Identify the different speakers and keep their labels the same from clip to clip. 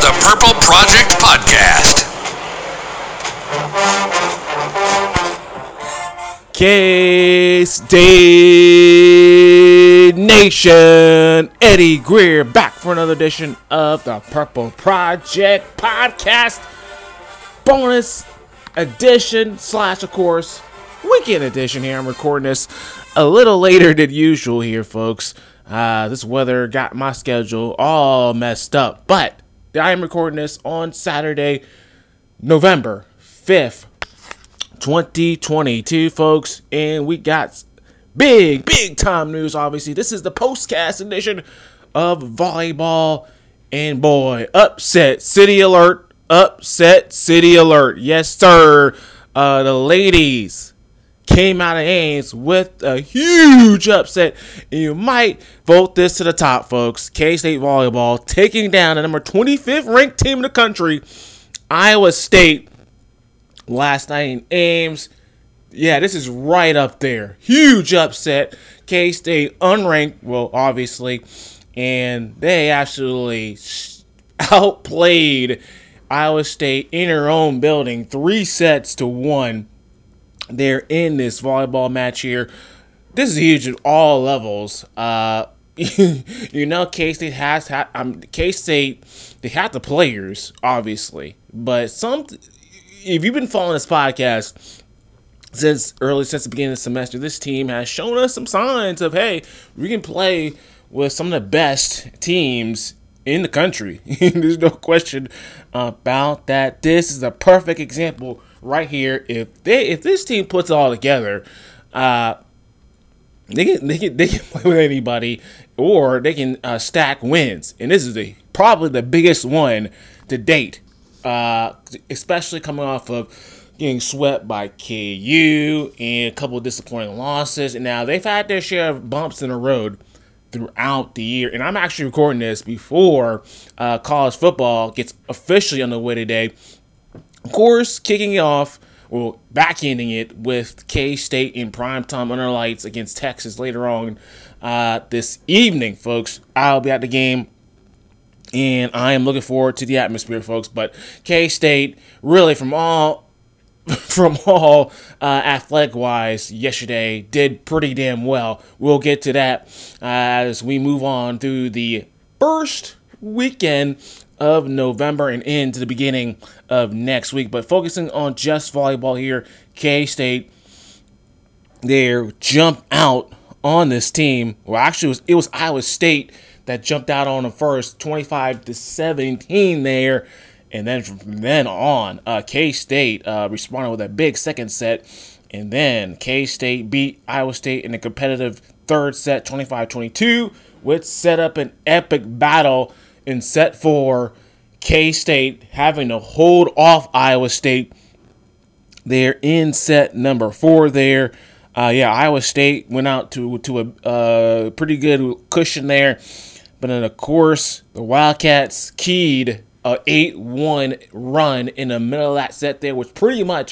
Speaker 1: the Purple Project Podcast.
Speaker 2: K-State Nation, Eddie Greer back for another edition of the Purple Project Podcast. Bonus edition / of course, weekend edition here. I'm recording this a little later than usual here, folks. This weather got my schedule all messed up, but I am recording this on Saturday, November 5th. 2022, folks, and we got big time news. Obviously, this is the postcast edition of volleyball, and boy, upset city alert, yes sir. The ladies came out of Ames with a huge upset, and you might vote this to the top, folks. K-State volleyball taking down the number 25th ranked team in the country, Iowa State, last night in Ames. Yeah, this is right up there. Huge upset. K-State unranked, well, obviously, and they absolutely outplayed Iowa State in their own building, 3-1. They're in this volleyball match here. This is huge at all levels. K-State has had K-State. They had the players, obviously, but if you've been following this podcast since the beginning of the semester, this team has shown us some signs of, hey, we can play with some of the best teams in the country. There's no question about that. This is a perfect example right here. If this team puts it all together, they can play with anybody, or they can stack wins. And this is probably the biggest one to date. Especially coming off of getting swept by KU and a couple of disappointing losses. And now they've had their share of bumps in the road throughout the year. And I'm actually recording this before college football gets officially underway today. Of course, kicking it off, well, back-ending it with K-State in primetime under lights against Texas later on this evening, folks. I'll be at the game, and I am looking forward to the atmosphere, folks. But K-State, really, from all athletic-wise, yesterday did pretty damn well. We'll get to that as we move on through the first weekend of November and into the beginning of next week. But focusing on just volleyball here, K-State, they jump out on this team. Well, actually, it was Iowa State that jumped out on them first, 25-17 there. And then from then on, K-State responded with a big second set. And then K-State beat Iowa State in a competitive third set, 25-22, which set up an epic battle in set 4. K-State having to hold off Iowa State. They're in set number 4 there. Iowa State went out to a pretty good cushion there. But then, of course, the Wildcats keyed a 8-1 run in the middle of that set there, which pretty much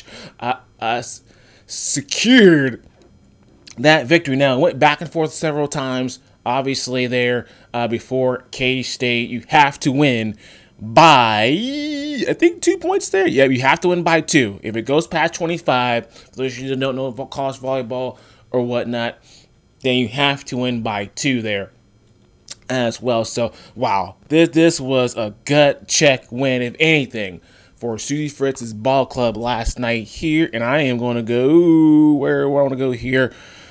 Speaker 2: secured that victory. Now, it went back and forth several times. Obviously, there before K-State, you have to win by, I think, 2 points there. Yeah, you have to win by 2. If it goes past 25, for those of you that don't know about college volleyball or whatnot, then you have to win by 2 there as well. So, wow, this was a gut check win, if anything, for Susie Fritz's ball club last night here. And I am going to go where I want to go here.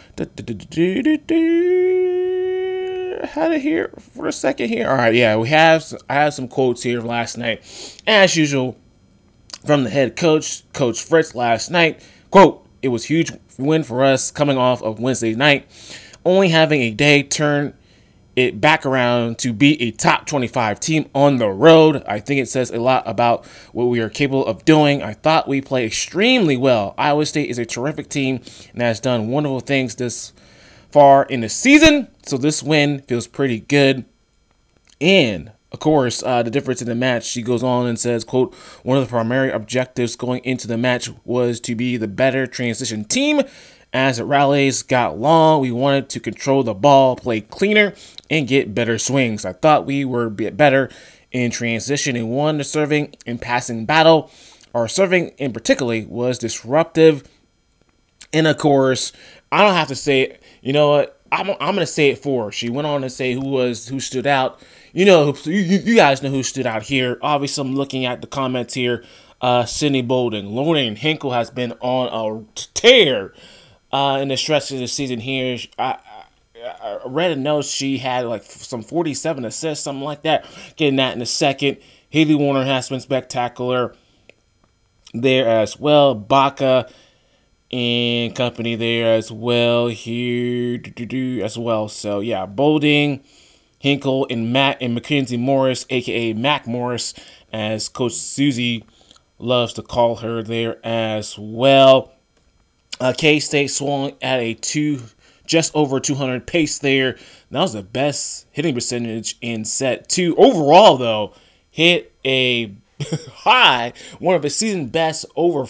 Speaker 2: Had it here for a second here. All right, yeah, I have some quotes here last night, as usual, from the head coach, Coach Fritz, last night. Quote: "It was a huge win for us coming off of Wednesday night. Only having a day turn it back around to be a top 25 team on the road. I think it says a lot about what we are capable of doing. I thought we played extremely well. Iowa State is a terrific team and has done wonderful things this far in the season, so this win feels pretty good." And of course, the difference in the match, she goes on and says, quote, "One of the primary objectives going into the match was to be the better transition team. As the rallies got long, we wanted to control the ball, play cleaner, and get better swings. I thought we were a bit better in transition and won the serving and passing battle. Our serving in particular was disruptive. And of course, I don't have to say it. You know what? I'm gonna say it for her. She went on to say who stood out. You guys know who stood out here. Obviously, I'm looking at the comments here. Sydney Bolding, Lauren Hinkle has been on a tear in the stretch of the season here. I read a note she had like some 47 assists, something like that. Getting that in a second. Haley Warner has been spectacular there as well. Baca and company there as well here as well. So yeah, Bolding, Hinkle, and Matt and Mackenzie Morris, aka Mac Morris, as Coach Susie loves to call her there as well. K-State swung at a just over 200 pace there. That was the best hitting percentage in set 2. Overall, though, hit a high, one of the season best, over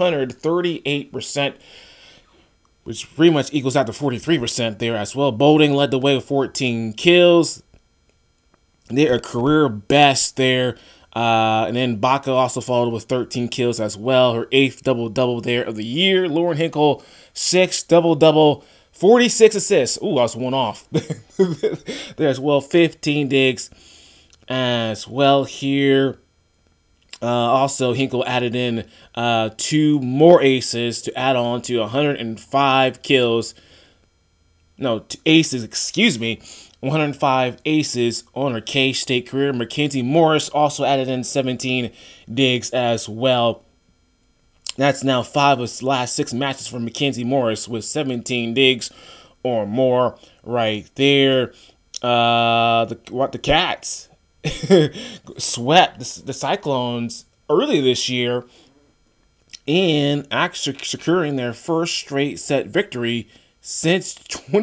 Speaker 2: 438%, which pretty much equals out to 43% there as well. Bolding led the way with 14 kills. They're a career best there. And then Baca also followed with 13 kills as well. Her 8th double-double there of the year. Lauren Hinkle, 6th double-double, 46 assists. Ooh, I was one off there as well. 15 digs as well here. Also, Hinkle added in 2 more aces to add on to 105 kills. No, aces, excuse me. 105 aces on her K-State career. Mackenzie Morris also added in 17 digs as well. That's now 5 of the last 6 matches for Mackenzie Morris with 17 digs or more right there. The Cats swept the Cyclones early this year in actually securing their first straight set victory since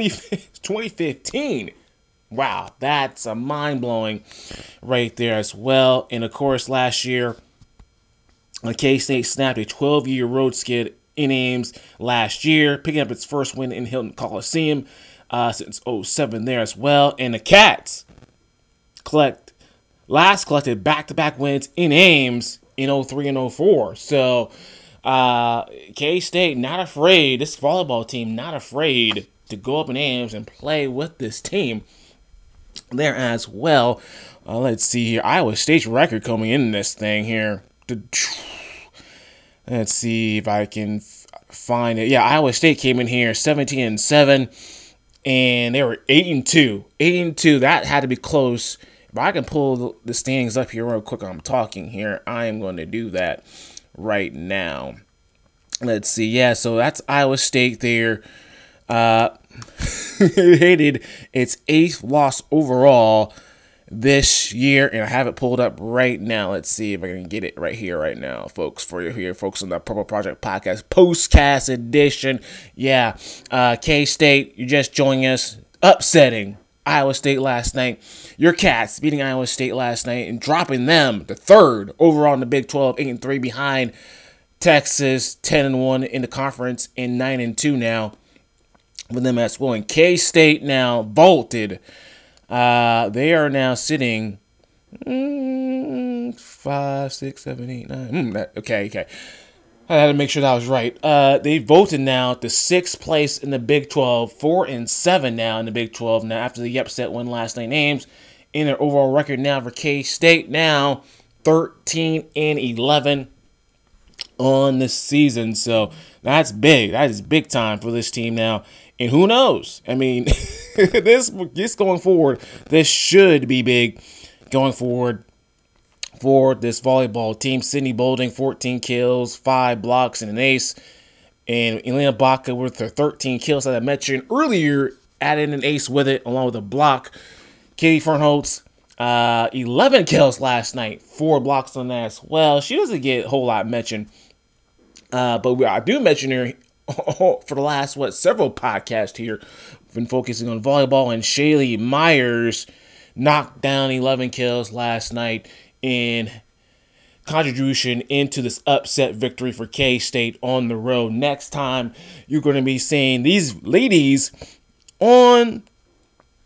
Speaker 2: 2015. Wow, that's a mind-blowing right there as well. And, of course, last year, K-State snapped a 12-year road skid in Ames last year, picking up its first win in Hilton Coliseum since 2007 there as well. And the Cats collected back-to-back wins in Ames in 2003 and 2004. So, K-State not afraid, this volleyball team not afraid to go up in Ames and play with this team there as well. Let's see here. Iowa State's record coming in this thing here. Let's see if I can find it. Yeah, Iowa State came in here 17-7, and they were 8-2. 8-2. That had to be close. If I can pull the standings up here real quick, I'm talking here. I am going to do that right now. Let's see. Yeah, so that's Iowa State there. It hated its 8th loss overall this year, and I have it pulled up right now. Let's see if I can get it right here, right now, folks, for you here, folks, on the Purple Project Podcast Postcast Edition. Yeah, K-State, you're just joining us, upsetting Iowa State last night. Your Cats beating Iowa State last night and dropping them to 3rd overall in the Big 12, 8-3 behind Texas, 10-1 in the conference, and 9-2 now with them as well. And K-State now vaulted. They are now sitting 5, 6, 7, 8, 9. Okay. I had to make sure that was right. They voted now to 6th place in the Big 12, 4-7 now in the Big 12. Now after the upset win last night, Ames, in their overall record now for K-State now 13-11 on the season. So that's big. That is big time for this team now. And who knows? I mean, this going forward, this should be big going forward for this volleyball team. Sydney Bolding, 14 kills, 5 blocks, and an ace. And Elena Baca with her 13 kills that I mentioned earlier, added an ace with it along with a block. Katie Fernholtz, 11 kills last night, 4 blocks on that as well. She doesn't get a whole lot mentioned. But I do mention her for the last, several podcasts here. I've been focusing on volleyball, and Shaylee Myers knocked down 11 kills last night in contribution into this upset victory for K-State on the road. Next time, you're going to be seeing these ladies on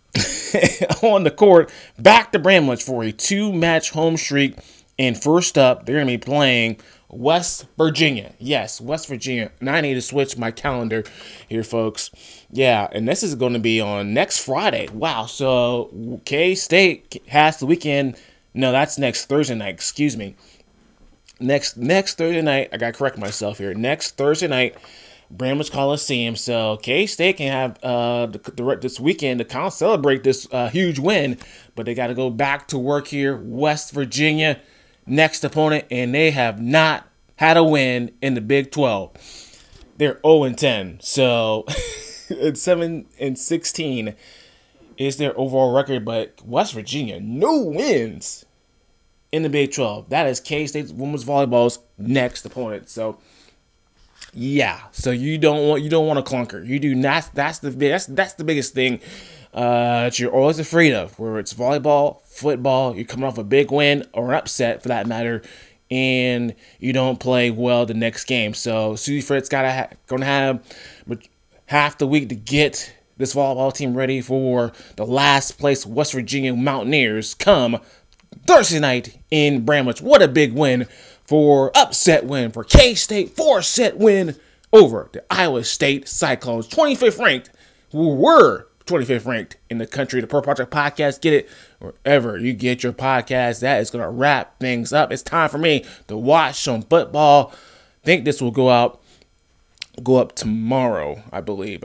Speaker 2: on the court, back to Bramlage for a 2-match home streak. And first up, they're going to be playing West Virginia. Yes, West Virginia. Now I need to switch my calendar here, folks. Yeah, and this is going to be on next Friday. Wow, so K-State has the weekend. No, that's next Thursday night. Excuse me. Next Thursday night, I got to correct myself here. Next Thursday night, Bramlage Coliseum. So K-State can have this weekend to kind of celebrate this huge win, but they got to go back to work here. West Virginia, next opponent, and they have not had a win in the Big 12. They're 0-10. So it's 7-16 is their overall record, but West Virginia, no wins in the Big 12. That is K-State women's volleyball's next opponent. So yeah, so you don't want a clunker. You do not. That's the biggest thing that you're always afraid of. Where it's volleyball, football, you're coming off a big win or an upset for that matter, and you don't play well the next game. So Susie Fritz gonna have half the week to get this volleyball team ready for the last place West Virginia Mountaineers come Thursday night in Bramlage. What a big win upset win for K-State, 4-set win over the Iowa State Cyclones, 25th ranked, who were 25th ranked in the country. The Purple Project Podcast, get it wherever you get your podcast. That is going to wrap things up. It's time for me to watch some football. I think this will go up tomorrow, I believe.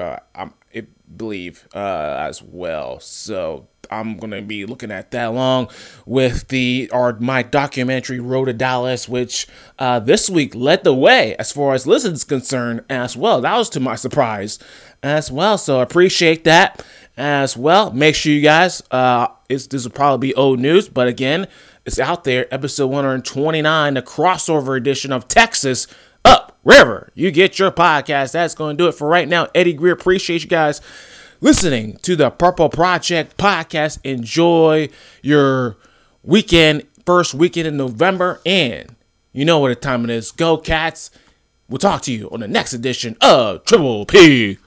Speaker 2: As well. So I'm gonna be looking at that along with my documentary Road to Dallas, which this week led the way as far as listens concerned as well. That was to my surprise as well. So I appreciate that as well. Make sure you guys, this will probably be old news, but again, it's out there. Episode 129, the crossover edition of Texas Up wherever you get your podcast. That's going to do it for right now. Eddie Greer, appreciate you guys listening to the Purple Project Podcast. Enjoy your first weekend in November, and you know what the time it is. Go Cats. We'll talk to you on the next edition of Triple P.